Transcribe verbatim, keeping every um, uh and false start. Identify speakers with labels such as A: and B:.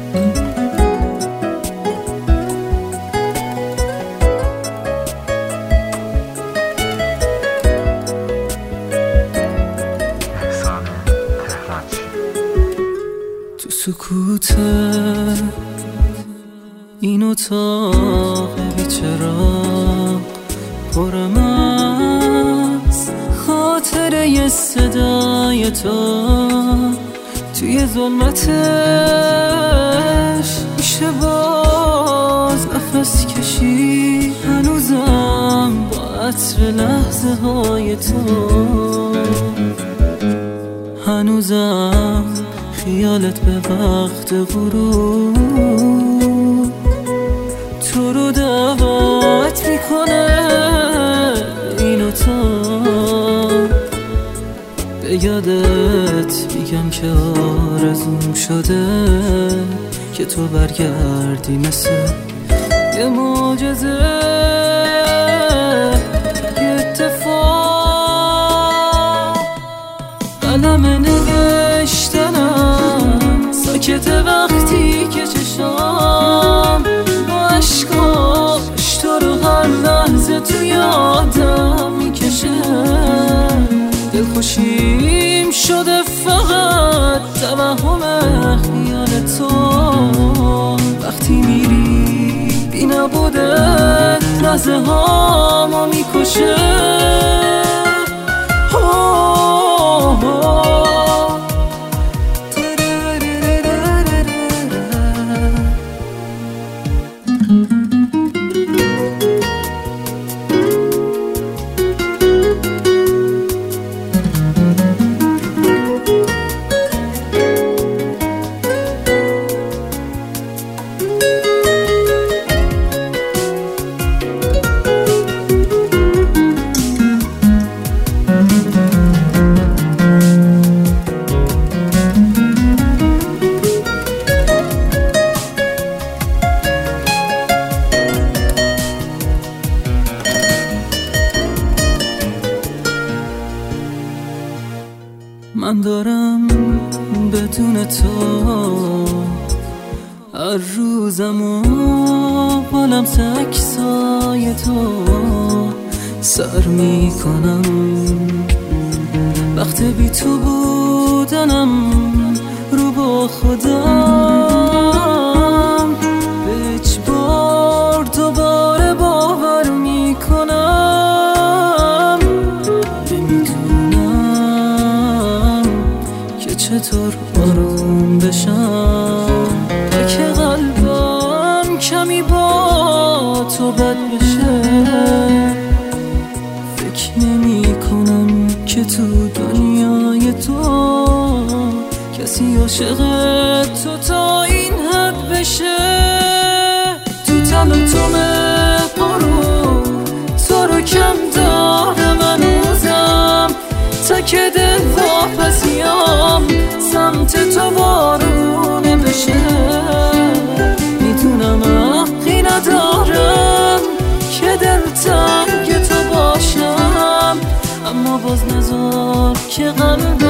A: تو سکوت این اتاق بی چراغ پرم از خاطره صدای تو، توی ظلمتش میشه باز نفس کشی، هنوزم با عطر لحظه های تو، هنوزم خیالت به وقت غروب تو رو دعوت میکنه. اینو تا به یادت میگم که آرزوم شده که تو برگردی مثل یه معجزه، یه اتفاق. قلم نوشتنم ساکته وقتی که چشام با عشقاش تو رو هر لحظه تو یادم میکشه. دلخوشیم شده فقط توهم خیال تو، وقتی میری بی نبودت لحظه هامو میکشه. من دارم بدون تو هر روزم و بالم عکسای تو سر میکنم، وقت بی تو بودنم رو با خودم به اجبار دوباره باور میکنم. نمیدونم که چطور آروم بشم که قلبم کمی با تو بد بشه. فکر نمی کنم که تو دنیای تو کسی عاشق تو تا این حد بشه. تو تن و تومه برو تو رو کم دارم هنوزم، تک دل واپسیام سمت تو بارونه بشه. میدونم حقی ندارم که دل تنگ تو باشم، اما باز نذار که قلبم